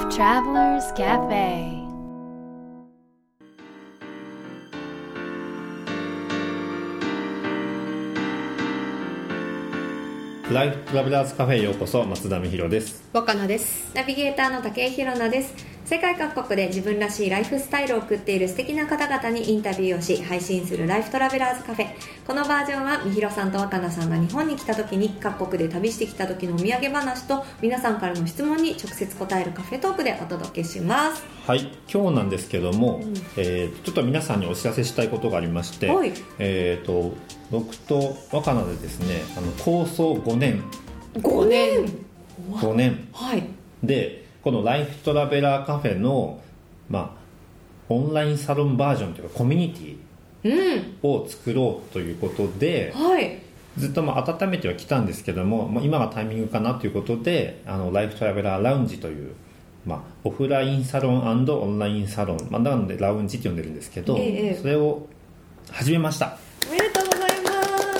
Travelers Cafe。 ライフトラベラーズカフェへようこそ。松田美弘です。 若菜です。 ナビゲーターの竹井ひろなです。世界各国で自分らしいライフスタイルを送っている素敵な方々にインタビューをし配信するライフトラベラーズカフェ。このバージョンは美弘さんと若菜さんが日本に来た時に各国で旅してきた時のお土産話と皆さんからの質問に直接答えるカフェトークでお届けします。 はい、今日なんですけども、ちょっと皆さんにお知らせしたいことがありまして、 はい、 僕と若菜でですね、構想5年はいでこのライフトラベラーカフェの、オンラインサロンバージョンというかコミュニティを作ろうということで、 はい、 ずっと温めてはきたんですけども、今がタイミングかなということでライフトラベラーラウンジという、オフラインサロン&オンラインサロン、なのでラウンジって呼んでるんですけど、それを始めました。 おめでとうございます。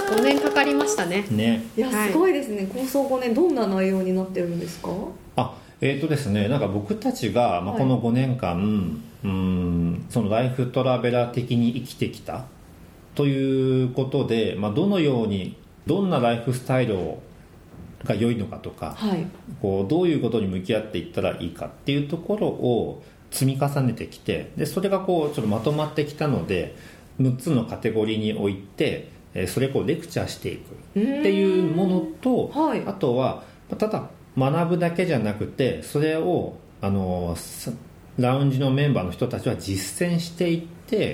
5年かかりましたね。 いや、すごいですね。構想5年、どんな内容になってるんですか？ ですね、なんか僕たちが、この5年間、そのライフトラベラー的に生きてきたということで、どのようにどんなライフスタイルが良いのかとか、どういうことに向き合っていったらいいかっていうところを積み重ねてきて、でそれがちょっとまとまってきたので6つのカテゴリーにおいてそれをレクチャーしていくっていうものと、あとはただ学ぶだけじゃなくて、それをラウンジのメンバーの人たちは実践していって、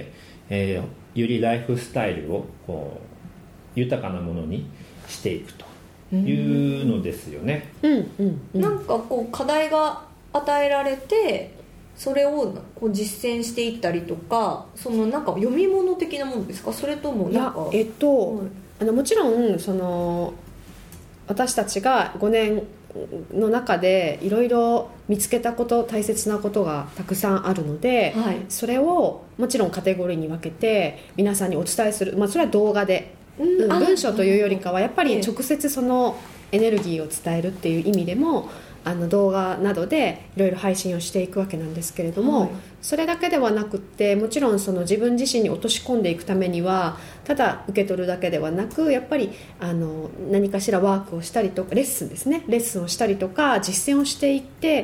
よりライフスタイルを豊かなものにしていくというのですよね。 なんか課題が与えられてそれを実践していったりとか、なんか読み物的なものですか？それともなんかもちろん私たちが5年の中でいろいろ見つけたこと、大切なことがたくさんあるので、それをもちろんカテゴリーに分けて皆さんにお伝えする、それは動画で、文章というよりかはやっぱり直接そのエネルギーを伝えるっていう意味でも動画などでいろいろ配信をしていくわけなんですけれども、それだけではなくってもちろん自分自身に落とし込んでいくためにはただ受け取るだけではなく、やっぱり何かしらワークをしたりとかレッスンをしたりとか実践をしていって、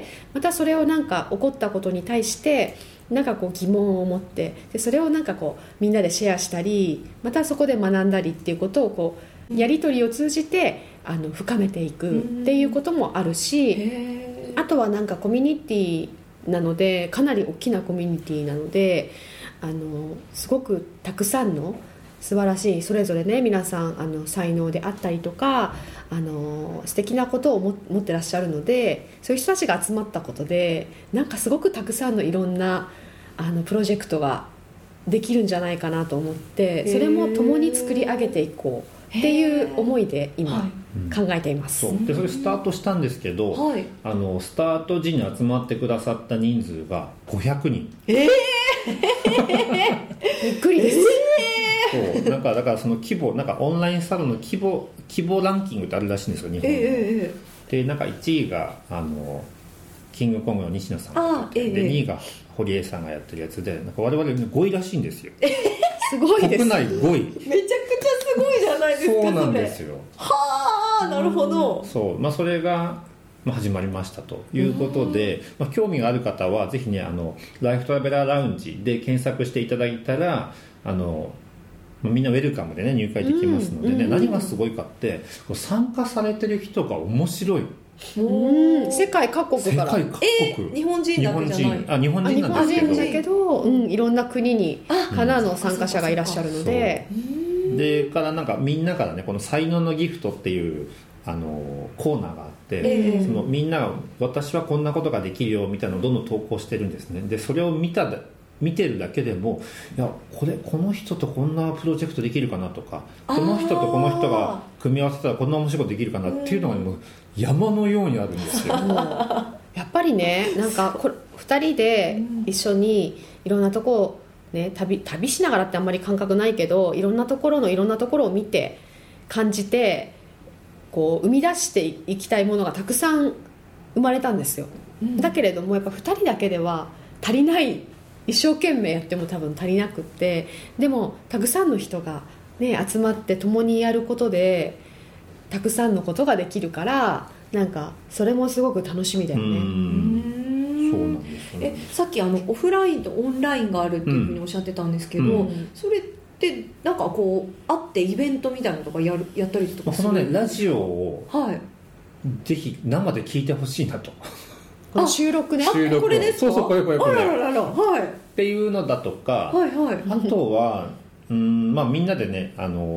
またそれをなんか起こったことに対してなんか疑問を持って、でそれをなんかみんなでシェアしたり、またそこで学んだりっていうことをやり取りを通じて深めていくっていうこともあるし、あとはなんかコミュニティなので、かなり大きなコミュニティなので、すごくたくさんの素晴らしいそれぞれね、皆さん才能であったりとか素敵なことを持ってらっしゃるので、そういう人たちが集まったことでなんかすごくたくさんのいろんなプロジェクトができるんじゃないかなと思って、それも共に作り上げていこうっていう思いで今考えています。 でそれスタートしたんですけど、スタート時に集まってくださった人数が500人。 びっくりです。 そうだからその規模、なんかオンラインサロンの規模ランキングってあるらしいんですよ、日本で。でなんか1位がキングコングの西野さんで、2位が堀江さんがやってるやつで、なんか我々5位らしいんですよ。 すごいです。 め国内5位。 ちゃくちゃすごいじゃないですか。 そうなんですよ。 はあ、なるほど。 それが始まりましたということで、興味がある方はぜひね、ライフトラベラーラウンジで検索していただいたらみんなウェルカムでね入会できますのでね、何がすごいかって参加されてる人が面白い。 世界各国から。 日本人だけじゃない。 日本人なんですけど、 いろんな国からの参加者がいらっしゃるので、 でからなんかみんなからね、この才能のギフトっていうコーナーがあって、みんなが私はこんなことができるよみたいなのをどんどん投稿してるんですね。でそれを見てるだけでも、いやこの人とこんなプロジェクトできるかなとか、この人とこの人が組み合わせたらこんな面白いことできるかなっていうのがもう山のようにあるんですよ。 やっぱりね、なんか2人で一緒にいろんなとこをね、旅しながらってあんまり感覚ないけど、いろんなところを見て感じて生み出していきたいものがたくさん生まれたんですよ。 だけれどもやっぱ2人だけでは足りない、一生懸命やっても多分足りなくって、でもたくさんの人が、ね、集まって共にやることでたくさんのことができるから、なんかそれもすごく楽しみだよね。 そうなんですね。 さっきオフラインとオンラインがあるっていうふうにおっしゃってたんですけど、それってなんかこう会ってイベントみたいなのとかやったりとかする？ このねラジオを、 はい、 ぜひ生で聞いてほしいなと。 この収録ね。 収録これですか？ そうこれあららら、はい、 っていうのだとか、 はいはい、 あとはまあ、みんなでね、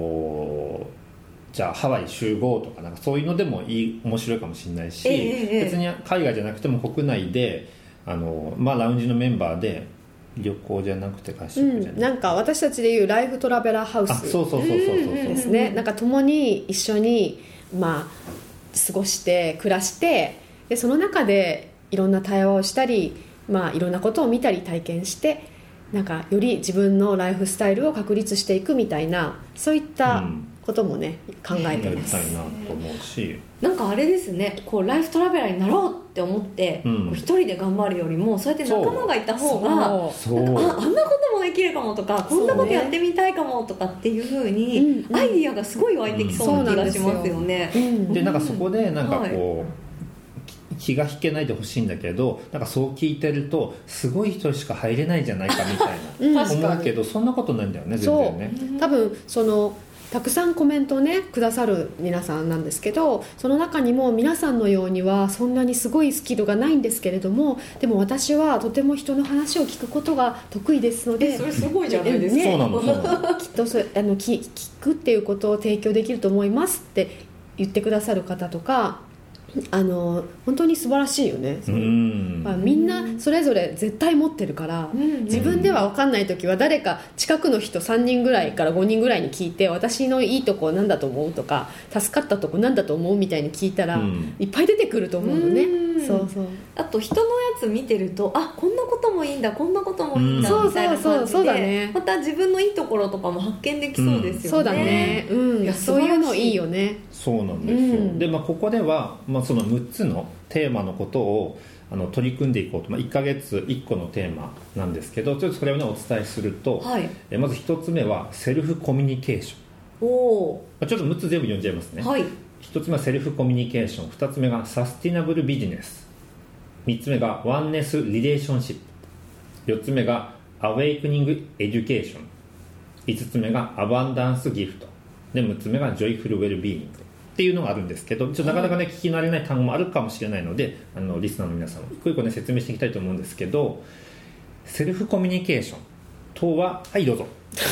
じゃあハワイ集合とか、なんかそういうのでも面白いかもしれないし、別に海外じゃなくても国内でまあ、ラウンジのメンバーで旅行じゃなくて合宿じゃなくて、 なんか私たちでいうライフトラベラーハウスですね。なんか共に一緒に、まあ、過ごして暮らして、でその中でいろんな対話をしたり、まあ、いろんなことを見たり体験して、なんかより自分のライフスタイルを確立していくみたいな、そういったこともね、考えてます。 やりたいなと思うし、 なんかあれですね、こうライフトラベラーになろうって思って、一人で頑張るよりもそうやって仲間がいた方が、なんかあんなこともできるかもとか、こんなことやってみたいかもとかっていう風に、アイディアがすごい湧いてきそうな気がしますよね。 でなんかそこでなんかこう、気が引けないでほしいんだけど、なんかそう聞いてるとすごい人しか入れないんじゃないかみたいな思うけど、そんなことないんだよね、全然ね。 多分たくさんコメントをねくださる皆さんなんですけど、その中にも皆さんのようにはそんなにすごいスキルがないんですけれども、でも私はとても人の話を聞くことが得意ですので、 それすごいじゃないですか、 そうなのきっと聞くっていうことを提供できると思いますって言ってくださる方とか、本当に素晴らしいよね。まあ、みんなそれぞれ絶対持ってるから、自分では分かんない時は誰か近くの人3人ぐらいから5人ぐらいに聞いて、私のいいとこ何だと思うとか、助かったとこ何だと思うみたいに聞いたら、いっぱい出てくると思うのね。そうそう。 あと人のやつ見てると、あ、こんなこともいいんだ、こんなこともいいんだみたいな感じで、また自分のいいところとかも発見できそうですよね。 そうだね。そういうのいいよね。 そうなんですよ。で、まあ、ここでは、まあ、その6つのテーマのことを取り組んでいこうと、まあ、1ヶ月1個のテーマなんですけど、ちょっとそれを、ね、お伝えすると、まず1つ目はセルフコミュニケーション。ちょっと6つ全部読んじゃいますね。1つ目はセルフコミュニケーション、2つ目がサスティナブルビジネス、3つ目がワンネスリレーションシップ、4つ目がアウェイクニングエデュケーション、5つ目がアバンダンスギフトで、6つ目がジョイフルウェルビーイングっていうのがあるんですけど、ちょっとなかなかね聞き慣れない単語もあるかもしれないので、リスナーの皆さん一個一個ね説明していきたいと思うんですけど、セルフコミュニケーションとは、はいどうぞ。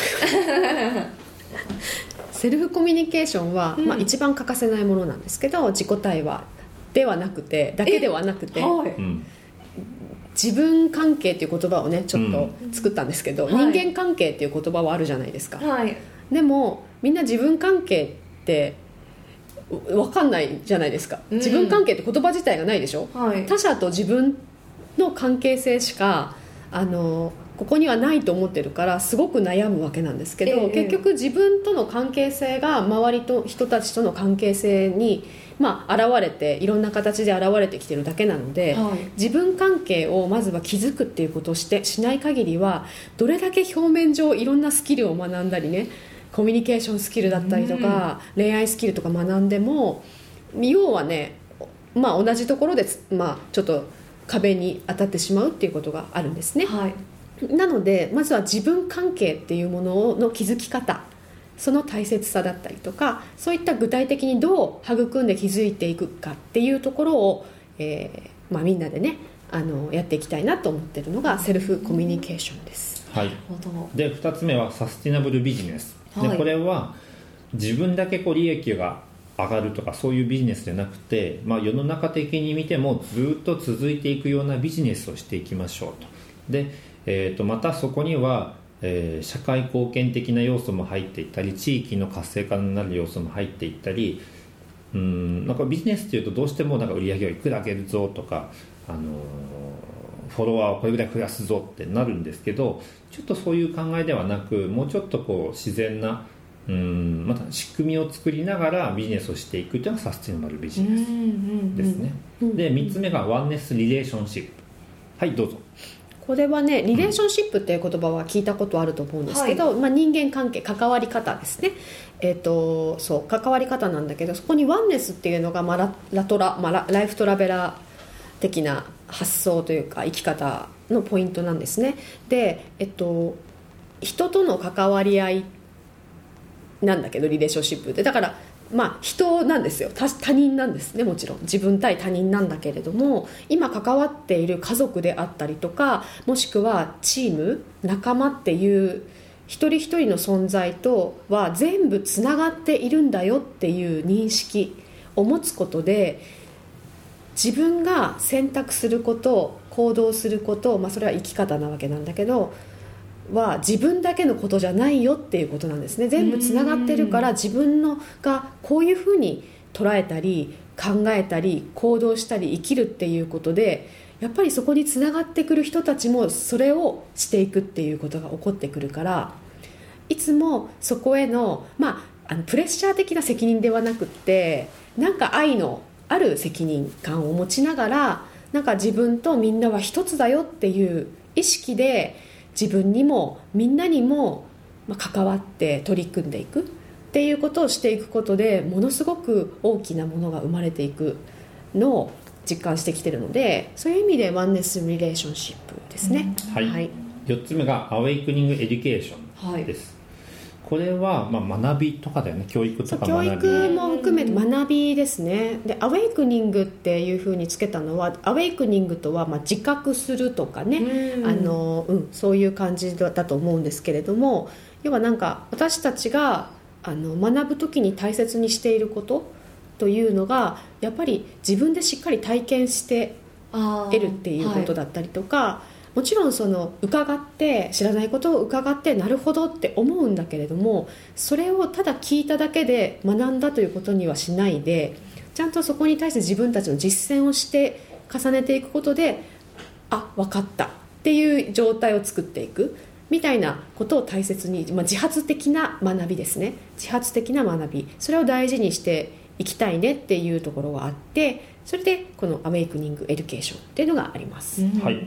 セルフコミュニケーションは、まあ、一番欠かせないものなんですけど、自己対話ではなくて、だけではなくて、自分関係っていう言葉をねちょっと作ったんですけど、人間関係っていう言葉はあるじゃないですか。でもみんな自分関係って分かんないじゃないですか。自分関係って言葉自体がないでしょ。他者と自分の関係性しかここにはないと思ってるから、すごく悩むわけなんですけど、結局自分との関係性が周りと人たちとの関係性に、まあ、現れて、いろんな形で現れてきてるだけなので、自分関係をまずは築くっていうことをしない限りは、どれだけ表面上いろんなスキルを学んだりね、コミュニケーションスキルだったりとか、恋愛スキルとか学んでも、要はね、まあ、同じところで、まあ、ちょっと壁に当たってしまうっていうことがあるんですね。なのでまずは自分関係っていうものの築き方、その大切さだったりとか、そういった具体的にどう育んで築いていくかっていうところを、まあ、みんなでねやっていきたいなと思っているのがセルフコミュニケーションです。 で2つ目はサスティナブルビジネスで、これは自分だけ利益が上がるとかそういうビジネスでなくて、まあ、世の中的に見てもずっと続いていくようなビジネスをしていきましょうと。でまたそこには、社会貢献的な要素も入っていったり、地域の活性化になる要素も入っていったり、なんかビジネスっていうとどうしてもなんか売り上げをいくら上げるぞとか、フォロワーをこれぐらい増やすぞってなるんですけど、ちょっとそういう考えではなく、もうちょっと自然な、 また仕組みを作りながらビジネスをしていくというのがサステナブルビジネスですね。で3つ目がワンネスリレーションシップ。はいどうぞ。 これはねリレーションシップっていう言葉は聞いたことあると思うんですけど、人間関係関わり方ですね。そう関わり方なんだけど、そこにワンネスっていうのが、ライフトラベラー的な発想というか生き方のポイントなんですね。で、人との関わり合いなんだけどリレーションシップってだから人なんですよ。他人なんですね。もちろん自分対他人なんだけれども、今関わっている家族であったりとか、もしくはチーム仲間っていう一人一人の存在とは全部つながっているんだよっていう認識を持つことで、自分が選択すること行動すること、それは生き方なわけなんだけどは自分だけのことじゃないよっていうことなんですね。全部つながってるから、自分がこういうふうに捉えたり考えたり行動したり生きるっていうことで、やっぱりそこにつながってくる人たちもそれをしていくっていうことが起こってくるから、いつもそこへの、プレッシャー的な責任ではなくって、なんか愛のある責任感を持ちながら、なんか自分とみんなは一つだよっていう意識で自分にもみんなにも関わって取り組んでいくっていうことをしていくことで、ものすごく大きなものが生まれていくのを実感してきているので、そういう意味でワンネスリレーションシップですね。 4つ目がアウェイクニングエデュケーションです。これは学びとかだよね。教育とか学び、 教育も含めて学びですね。でアウェイクニングっていうふうにつけたのは、アウェイクニングとは自覚するとかね、そういう感じだと思うんですけれども、要はなんか私たちが学ぶ時に大切にしていることというのが、やっぱり自分でしっかり体験して得るっていうことだったりとか、もちろん伺って知らないことを伺ってなるほどって思うんだけれども、それをただ聞いただけで学んだということにはしないで、ちゃんとそこに対して自分たちの実践をして重ねていくことで、分かったっていう状態を作っていくみたいなことを大切に、自発的な学びですね。自発的な学び、それを大事にしていきたいねっていうところがあって、それでこのアウェイクニングエデュケーションっていうのがあります。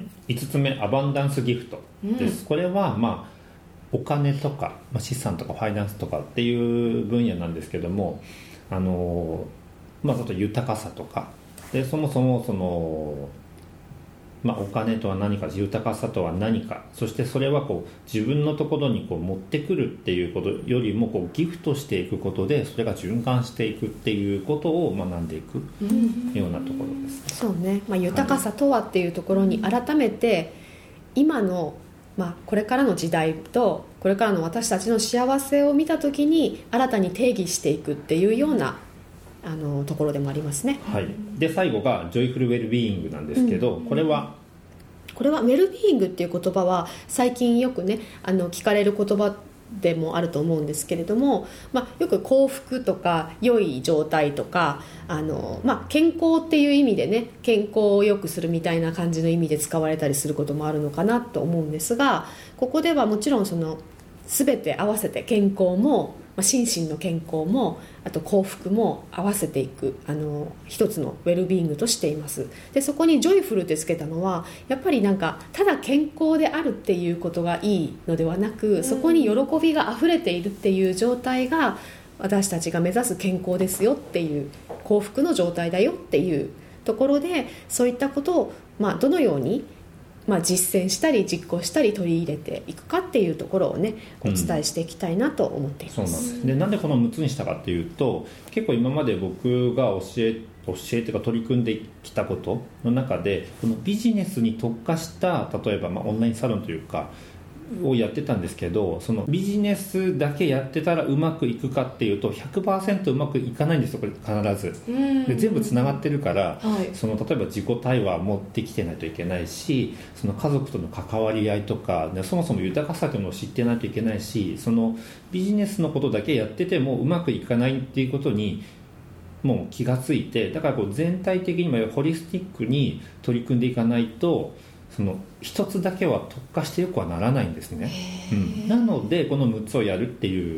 5つ目アバンダンスギフトです。これはお金とか、資産とかファイナンスとかっていう分野なんですけども、あと豊かさとかで、そもそもお金とは何か、豊かさとは何か、そしてそれは自分のところに持ってくるっていうことよりもギフトしていくことで、それが循環していくっていうことを学んでいくようなところです。 そうね、豊かさとはっていうところに改めて、今の、これからの時代とこれからの私たちの幸せを見た時に新たに定義していくっていうようなところでもありますね。 で最後がジョイフルウェルビーイングなんですけど、これはウェルビーイングっていう言葉は最近よくね聞かれる言葉でもあると思うんですけれども、よく幸福とか良い状態とか健康っていう意味でね、健康を良くするみたいな感じの意味で使われたりすることもあるのかなと思うんですが、ここではもちろん全て合わせて健康も心身の健康もあと幸福も合わせていく一つのウェルビーイングとしています。でそこにジョイフルってつけたのは、やっぱりただ健康であるっていうことがいいのではなく、そこに喜びがあふれているっていう状態が私たちが目指す健康ですよっていう、幸福の状態だよっていうところで、そういったことをどのように実践したり実行したり取り入れていくかっていうところをね、お伝えしていきたいなと思っています。 そうなんです。でなんでこの6つにしたかっていうと、結構今まで僕が教えというか取り組んできたことの中で、このビジネスに特化した例えばオンラインサロンというかをやってたんですけど、そのビジネスだけやってたらうまくいくかっていうと 100% うまくいかないんですよ、これ必ず。で全部つながってるから、例えば自己対話もできてないといけないし、その家族との関わり合いとか、そもそも豊かさというのを知ってないといけないし、そのビジネスのことだけやっててもうまくいかないっていうことにもう気がついて、だから全体的にホリスティックに取り組んでいかないと、その一つだけは特化してよくはならないんですね。なのでこの6つをやるっていう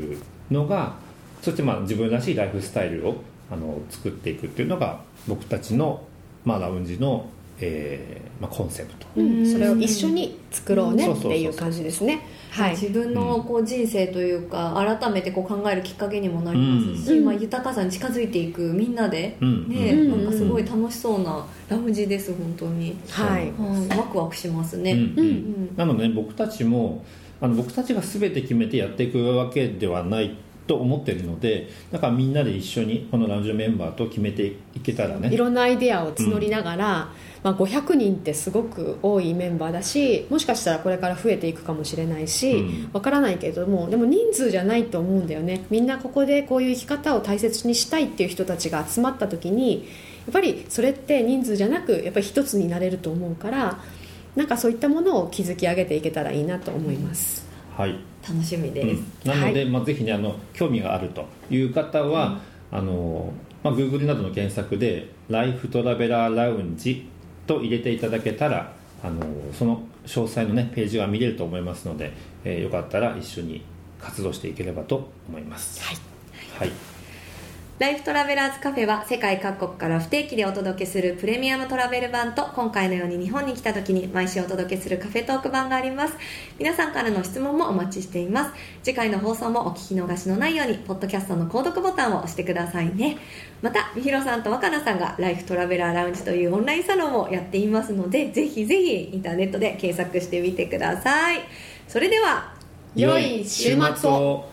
のが、そして自分らしいライフスタイルを作っていくっていうのが僕たちの、ラウンジの、コンセプト、 それを一緒に作ろうねっていう感じですね。 自分の人生というか改めて考えるきっかけにもなりますし、豊かさに近づいていくみんなで、なんかすごい楽しそうなラウンジです。本当に、ワクワクしますね。 なので、僕たちも僕たちが全て決めてやっていくわけではないと思っているので、だからみんなで一緒にこのラウンジのメンバーと決めていけたらね、 いろんなアイデアを募りながら、500人ってすごく多いメンバーだし、もしかしたらこれから増えていくかもしれないし、わからないけれども、でも人数じゃないと思うんだよね。みんなここでこういう生き方を大切にしたいっていう人たちが集まった時に、やっぱりそれって人数じゃなくやっぱり一つになれると思うから、なんかそういったものを築き上げていけたらいいなと思います。 はい、 楽しみです。 なので、ぜひね、興味があるという方は、Google などの検索でライフトラベラーラウンジと入れていただけたら、その詳細のねページが見れると思いますので、よかったら一緒に活動していければと思います。はい、 ライフトラベラーズカフェは世界各国から不定期でお届けするプレミアムトラベル版と、今回のように日本に来た時に毎週お届けするカフェトーク版があります。皆さんからの質問もお待ちしています。次回の放送もお聞き逃しのないようにポッドキャストの購読ボタンを押してくださいね。また、みひろさんと若菜さんがライフトラベラーラウンジというオンラインサロンをやっていますので、ぜひぜひインターネットで検索してみてください。それでは良い週末を。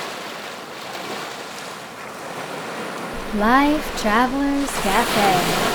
Life Travelers Cafe